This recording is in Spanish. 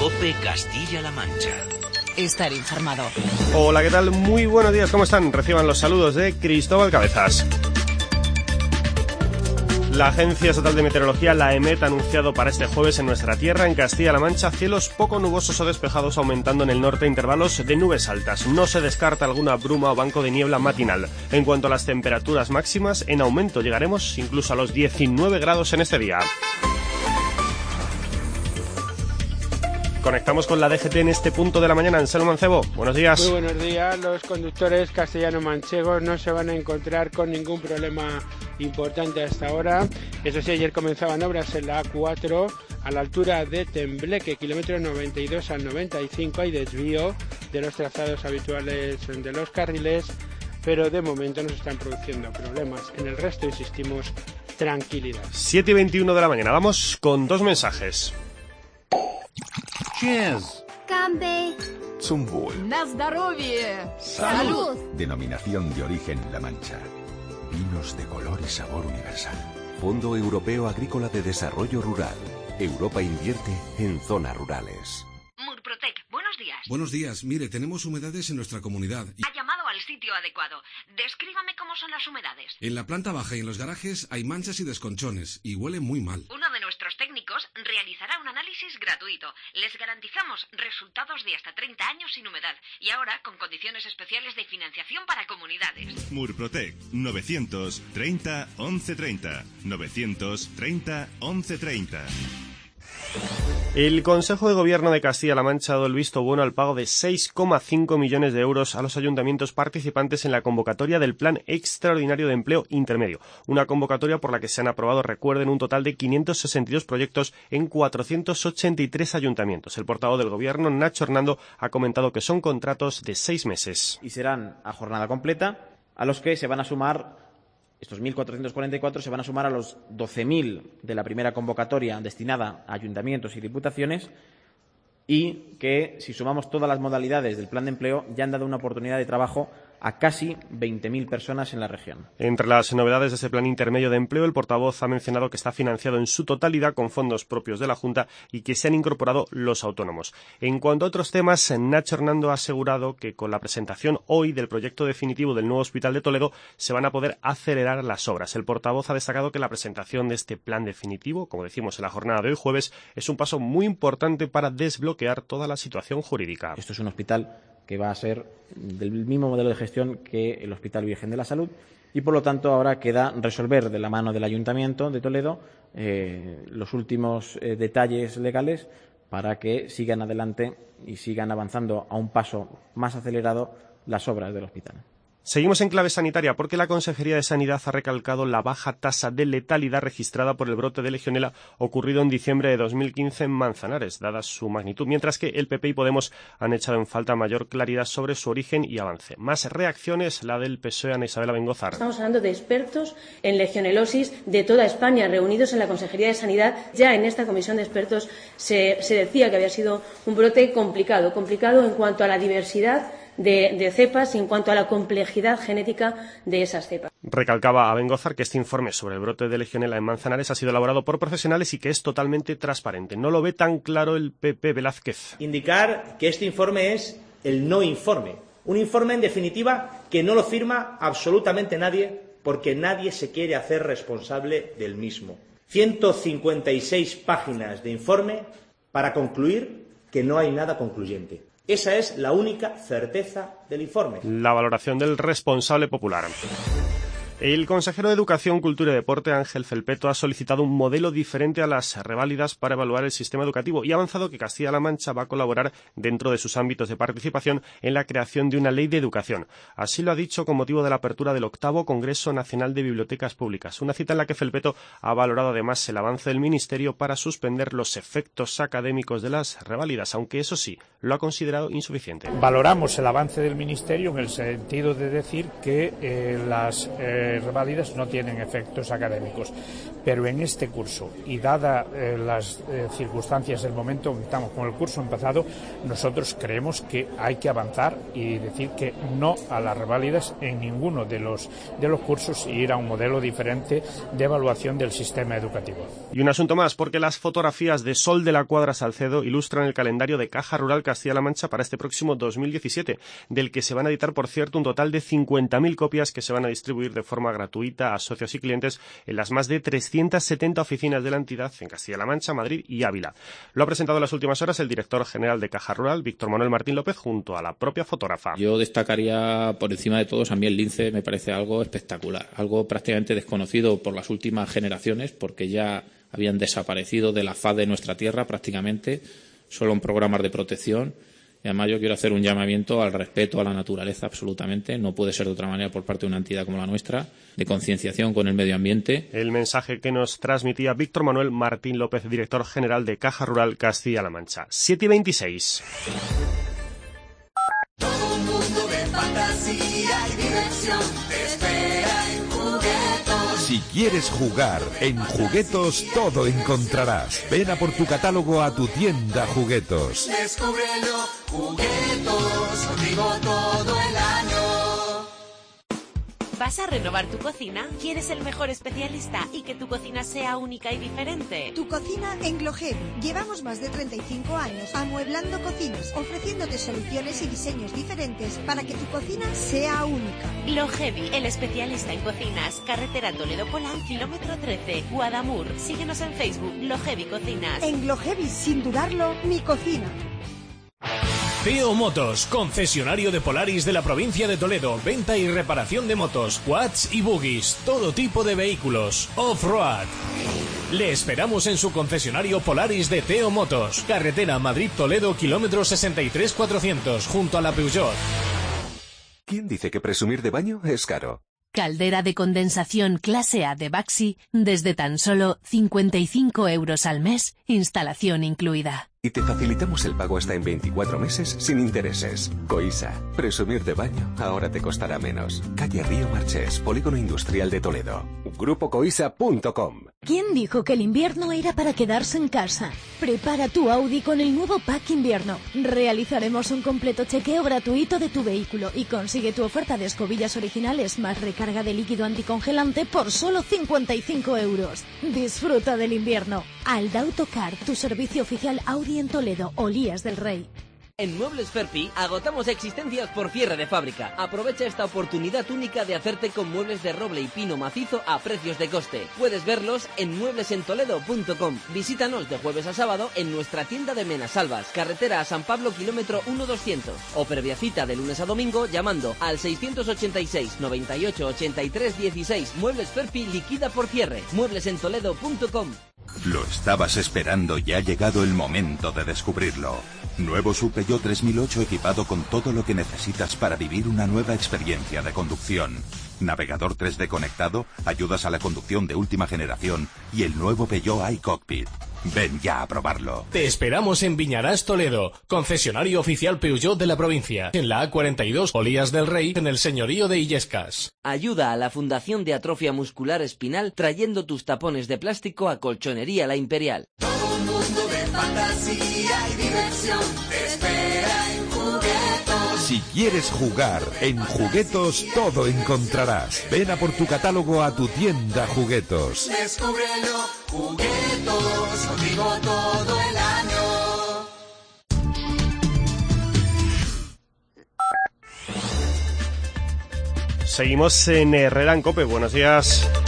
COPE Castilla-La Mancha. Estar informado. Hola, ¿qué tal? Muy buenos días, ¿cómo están? Reciban los saludos de Cristóbal Cabezas. La Agencia Estatal de Meteorología, la EMET, ha anunciado para este jueves en nuestra tierra, en Castilla-La Mancha, cielos poco nubosos o despejados, aumentando en el norte intervalos de nubes altas. No se descarta alguna bruma o banco de niebla matinal. En cuanto a las temperaturas máximas, en aumento llegaremos incluso a los 19 grados en este día. Conectamos con la DGT en este punto de la mañana. Anselmo Mancebo, buenos días. Muy buenos días. Los conductores castellano-manchegos no se van a encontrar con ningún problema importante hasta ahora. Eso sí, ayer comenzaban obras en la A4 a la altura de Tembleque, kilómetros 92 al 95. Hay desvío de los trazados habituales de los carriles, pero de momento no se están produciendo problemas. En el resto, insistimos, tranquilidad. 7:21 de la mañana. Vamos con dos mensajes. Cheers. Campe. Zum Wohl. Na zdоровье. Salud. Denominación de origen La Mancha. Vinos de color y sabor universal. Fondo Europeo Agrícola de Desarrollo Rural. Europa invierte en zonas rurales. Murprotec, buenos días. Buenos días. Mire, tenemos humedades en nuestra comunidad. Ha llamado al sitio adecuado. Descríbame cómo son las humedades. En la planta baja y en los garajes hay manchas y desconchones y huele muy mal. Uno de nuestros técnicos realizará un análisis gratuito. Les garantizamos resultados de hasta 30 años sin humedad y ahora con condiciones especiales de financiación para comunidades. Murprotec, 930 1130. 930 1130. El Consejo de Gobierno de Castilla-La Mancha ha dado el visto bueno al pago de 6,5 millones de euros a los ayuntamientos participantes en la convocatoria del Plan Extraordinario de Empleo Intermedio. Una convocatoria por la que se han aprobado, recuerden, un total de 562 proyectos en 483 ayuntamientos. El portavoz del Gobierno, Nacho Hernando, ha comentado que son contratos de 6 meses. Y serán a jornada completa, a los que se van a sumar. Estos 1.444 se van a sumar a los 12.000 de la primera convocatoria destinada a ayuntamientos y diputaciones y que, si sumamos todas las modalidades del plan de empleo, ya han dado una oportunidad de trabajo a casi 20.000 personas en la región. Entre las novedades de ese plan intermedio de empleo, el portavoz ha mencionado que está financiado en su totalidad con fondos propios de la Junta y que se han incorporado los autónomos. En cuanto a otros temas, Nacho Hernando ha asegurado que con la presentación hoy del proyecto definitivo del nuevo Hospital de Toledo se van a poder acelerar las obras. El portavoz ha destacado que la presentación de este plan definitivo, como decimos en la jornada de hoy jueves, es un paso muy importante para desbloquear toda la situación jurídica. Esto es un hospital que va a ser del mismo modelo de gestión que el Hospital Virgen de la Salud y, por lo tanto, ahora queda resolver de la mano del Ayuntamiento de Toledo los últimos detalles legales para que sigan adelante y sigan avanzando a un paso más acelerado las obras del hospital. Seguimos en clave sanitaria porque la Consejería de Sanidad ha recalcado la baja tasa de letalidad registrada por el brote de Legionela ocurrido en diciembre de 2015 en Manzanares, dada su magnitud, mientras que el PP y Podemos han echado en falta mayor claridad sobre su origen y avance. Más reacciones, la del PSOE, Ana Isabel Abengózar. Estamos hablando de expertos en legionelosis de toda España reunidos en la Consejería de Sanidad. Ya en esta comisión de expertos se decía que había sido un brote complicado en cuanto a la diversidad de cepas y en cuanto a la complejidad genética de esas cepas. Recalcaba Abengózar que este informe sobre el brote de Legionela en Manzanares ha sido elaborado por profesionales y que es totalmente transparente. No lo ve tan claro el PP. Velázquez. Indicar que este informe es el no informe. Un informe, en definitiva, que no lo firma absolutamente nadie porque nadie se quiere hacer responsable del mismo. 156 páginas de informe para concluir que no hay nada concluyente. Esa es la única certeza del informe. La valoración del responsable popular. El consejero de Educación, Cultura y Deporte, Ángel Felpeto, ha solicitado un modelo diferente a las reválidas para evaluar el sistema educativo y ha avanzado que Castilla-La Mancha va a colaborar dentro de sus ámbitos de participación en la creación de una ley de educación. Así lo ha dicho con motivo de la apertura del 8º Congreso Nacional de Bibliotecas Públicas, una cita en la que Felpeto ha valorado además el avance del Ministerio para suspender los efectos académicos de las reválidas, aunque eso sí, lo ha considerado insuficiente. Valoramos el avance del Ministerio en el sentido de decir que las reválidas no tienen efectos académicos. Pero en este curso, y dada las circunstancias del momento, estamos con el curso empezado, nosotros creemos que hay que avanzar y decir que no a las reválidas en ninguno de los cursos, y ir a un modelo diferente de evaluación del sistema educativo. Y un asunto más, porque las fotografías de Sol de la Cuadra Salcedo ilustran el calendario de Caja Rural Castilla-La Mancha para este próximo 2017, del que se van a editar, por cierto, un total de 50.000 copias que se van a distribuir de forma gratuita a socios y clientes en las más de 370 oficinas de la entidad en Castilla-La Mancha, Madrid y Ávila. Lo ha presentado en las últimas horas el director general de Caja Rural, Víctor Manuel Martín López, junto a la propia fotógrafa. Yo destacaría por encima de todos, a mí el lince me parece algo espectacular, algo prácticamente desconocido por las últimas generaciones, porque ya habían desaparecido de la faz de nuestra tierra prácticamente, solo en programas de protección. Y además yo quiero hacer un llamamiento al respeto a la naturaleza, absolutamente. No puede ser de otra manera por parte de una entidad como la nuestra, de concienciación con el medio ambiente. El mensaje que nos transmitía Víctor Manuel Martín López, director general de Caja Rural Castilla-La Mancha. 7:26. Todo un mundo de fantasía y diversión te espera en Juguetos. Si quieres jugar, en Juguetos todo encontrarás. Ven a por tu catálogo a tu tienda Juguetos. Descúbrelo, Juguetos, contigo todo el año. ¿Vas a renovar tu cocina? ¿Quieres el mejor especialista y que tu cocina sea única y diferente? Tu cocina en Glohevi. Llevamos más de 35 años amueblando cocinas, ofreciéndote soluciones y diseños diferentes para que tu cocina sea única. Glohevi, el especialista en cocinas. Carretera Toledo-Polán, kilómetro 13, Guadamur. Síguenos en Facebook, Glohevi Cocinas. En Glohevi, sin dudarlo, mi cocina. Teo Motos, concesionario de Polaris de la provincia de Toledo, venta y reparación de motos, quads y buggies, todo tipo de vehículos, off-road. Le esperamos en su concesionario Polaris de Teo Motos, carretera Madrid-Toledo, kilómetro 63,400, junto a la Peugeot. ¿Quién dice que presumir de baño es caro? Caldera de condensación clase A de Baxi desde tan solo 55 euros al mes, instalación incluida. Y te facilitamos el pago hasta en 24 meses sin intereses. Coisa, presumir de baño ahora te costará menos. Calle Río Marchés, Polígono Industrial de Toledo. GrupoCoisa.com. ¿Quién dijo que el invierno era para quedarse en casa? Prepara tu Audi con el nuevo Pack Invierno. Realizaremos un completo chequeo gratuito de tu vehículo y consigue tu oferta de escobillas originales más recarga de líquido anticongelante por solo 55 euros. Disfruta del invierno. Alda Autocar, tu servicio oficial Audi en Toledo, Olías del Rey. En Muebles Ferpi agotamos existencias por cierre de fábrica. Aprovecha esta oportunidad única de hacerte con muebles de roble y pino macizo a precios de coste. Puedes verlos en mueblesentoledo.com. Visítanos de jueves a sábado en nuestra tienda de Menasalvas, carretera a San Pablo, kilómetro 1200. O previa cita de lunes a domingo llamando al 686 98 83 16. Muebles Ferpi liquida por cierre. Mueblesentoledo.com. Lo estabas esperando y ha llegado el momento de descubrirlo. Nuevo Sub Peugeot 3008 equipado con todo lo que necesitas para vivir una nueva experiencia de conducción. Navegador 3D conectado, ayudas a la conducción de última generación y el nuevo Peugeot iCockpit. Ven ya a probarlo. Te esperamos en Viñarás, Toledo, concesionario oficial Peugeot de la provincia, en la A42, Olías del Rey, en el señorío de Illescas. Ayuda a la Fundación de Atrofia Muscular Espinal trayendo tus tapones de plástico a Colchonería La Imperial. Todo un mundo de fantasía y diversión te espera en Juguetos. Si quieres jugar, en Juguetos todo encontrarás. Ven a por tu catálogo a tu tienda Juguetos. Descúbrelo, Juguetos, contigo todo el año. Seguimos en Herrera en COPE. Buenos días.